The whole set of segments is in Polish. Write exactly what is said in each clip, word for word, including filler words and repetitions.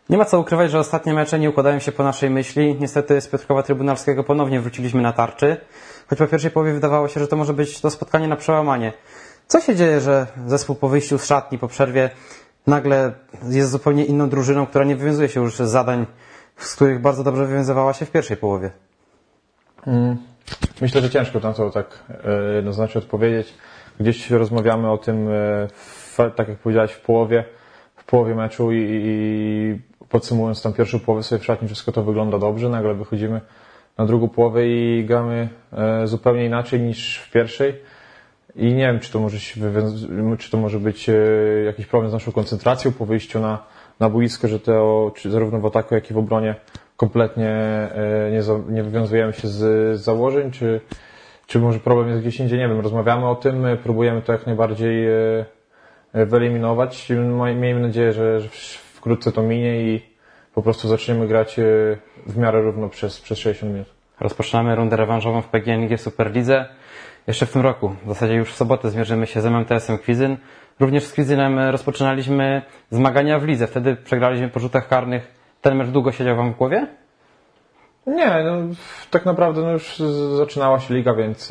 Nie ma co ukrywać, że ostatnie mecze nie układają się po naszej myśli. Niestety z Piotrkowa Trybunalskiego ponownie wróciliśmy na tarczy. Choć po pierwszej połowie wydawało się, że to może być to spotkanie na przełamanie. Co się dzieje, że zespół po wyjściu z szatni, po przerwie nagle jest zupełnie inną drużyną, która nie wywiązuje się już z zadań, z których bardzo dobrze wywiązywała się w pierwszej połowie? Myślę, że ciężko na to tak jednoznacznie odpowiedzieć. Gdzieś rozmawiamy o tym, tak jak powiedziałeś, w połowie, w połowie meczu i, i podsumowując tam pierwszą połowę sobie w szatni, wszystko to wygląda dobrze. Nagle wychodzimy na drugą połowę i gramy zupełnie inaczej niż w pierwszej. I nie wiem, czy to może się wywią- czy to może być jakiś problem z naszą koncentracją po wyjściu na, na boisko, że to czy zarówno w ataku, jak i w obronie kompletnie nie, za, nie wywiązujemy się z, z założeń, czy, czy może problem jest gdzieś indziej, nie wiem. Rozmawiamy o tym, próbujemy to jak najbardziej wyeliminować. Miejmy nadzieję, że, że wkrótce to minie i po prostu zaczniemy grać w miarę równo przez, przez sześćdziesiąt minut. Rozpoczynamy rundę rewanżową w P G N G Superlidze. Jeszcze w tym roku, w zasadzie już w sobotę zmierzymy się z M M T S-em Kwidzyn. Również z Kwidzynem rozpoczynaliśmy zmagania w lidze. Wtedy przegraliśmy po rzutach karnych. Ten mecz długo siedział wam w głowie? Nie, no, tak naprawdę no już zaczynała się liga, więc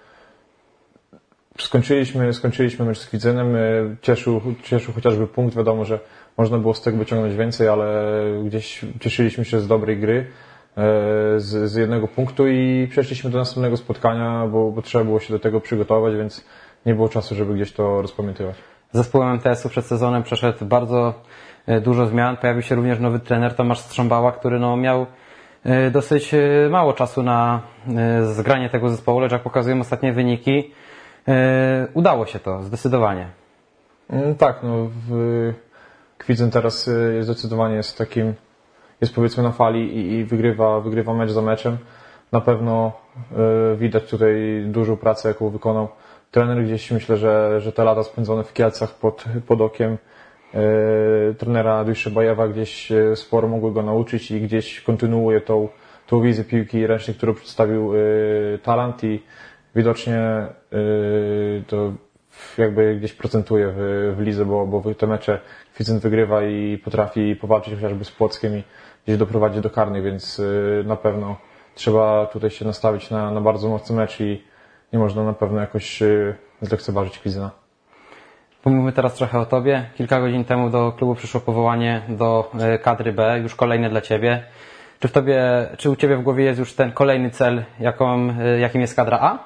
skończyliśmy, skończyliśmy mecz z Kwidzynem. Cieszył, cieszył chociażby punkt. Wiadomo, że można było z tego wyciągnąć więcej, ale gdzieś cieszyliśmy się z dobrej gry. Z, z jednego punktu i przeszliśmy do następnego spotkania, bo, bo trzeba było się do tego przygotować, więc nie było czasu, żeby gdzieś to rozpamiętywać. Zespół M M T S-u przed sezonem przeszedł bardzo dużo zmian. Pojawił się również nowy trener Tomasz Strząbała, który no, miał dosyć mało czasu na zgranie tego zespołu, lecz jak pokazują ostatnie wyniki, udało się to zdecydowanie. Tak, no w Kwidzyn teraz zdecydowanie jest takim jest powiedzmy na fali i, i wygrywa, wygrywa mecz za meczem. Na pewno y, widać tutaj dużą pracę, jaką wykonał trener. Gdzieś myślę, że, że te lata spędzone w Kielcach pod, pod okiem y, trenera Dujszebajewa gdzieś sporo mogły go nauczyć i gdzieś kontynuuje tą, tą wizję piłki ręcznej, którą przedstawił y, Talent i widocznie y, to jakby gdzieś procentuje w, w lidze, bo, bo te mecze Kwidzyn wygrywa i potrafi powalczyć chociażby z Płockiem i gdzieś doprowadzić do karnych, więc na pewno trzeba tutaj się nastawić na, na bardzo mocny mecz i nie można na pewno jakoś zlekceważyć Kwidzyna. Pomówmy teraz trochę o Tobie. Kilka godzin temu do klubu przyszło powołanie do kadry B, już kolejne dla Ciebie. Czy w Tobie, czy u Ciebie w głowie jest już ten kolejny cel, jaką, jakim jest kadra A?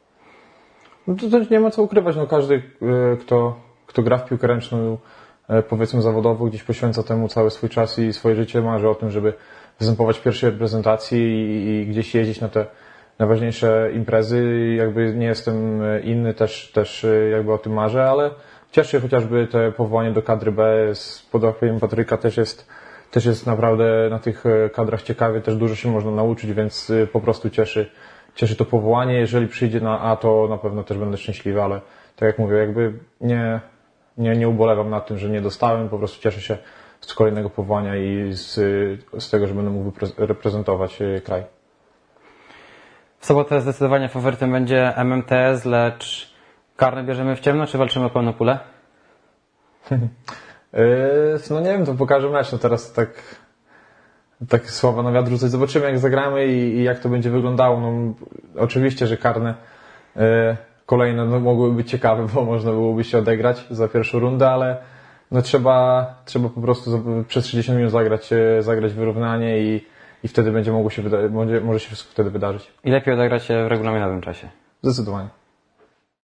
No to, to nie ma co ukrywać. No każdy, kto, kto gra w piłkę ręczną, powiedzmy zawodowo, gdzieś poświęca temu cały swój czas i swoje życie, marzy o tym, żeby występować w pierwszej reprezentacji i, i gdzieś jeździć na te najważniejsze imprezy. Jakby nie jestem inny, też, też jakby o tym marzę, ale cieszę się chociażby te powołanie do kadry B z pod okiem Patryka też jest, też jest naprawdę na tych kadrach ciekawie, też dużo się można nauczyć, więc po prostu cieszy, cieszy to powołanie. Jeżeli przyjdzie na A, to na pewno też będę szczęśliwy, ale tak jak mówię, jakby nie Nie, nie ubolewam nad tym, że nie dostałem, po prostu cieszę się z kolejnego powołania i z, z tego, że będę mógł reprezentować kraj. W sobotę zdecydowanie faworytem będzie M M T S, lecz karne bierzemy w ciemno, czy walczymy o pełną pulę? No nie wiem, to pokaże mecz. No teraz tak, tak słowa na wiatr rzucać. Zobaczymy, jak zagramy i, i jak to będzie wyglądało. No, oczywiście, że karne kolejne no, mogłyby być ciekawe, bo można byłoby się odegrać za pierwszą rundę, ale no, trzeba, trzeba po prostu przez sześćdziesiąt minut zagrać, zagrać wyrównanie i, i wtedy będzie mogło się wyda- może, może się wszystko wtedy wydarzyć. I lepiej odegrać się w regulaminowym czasie. Zdecydowanie.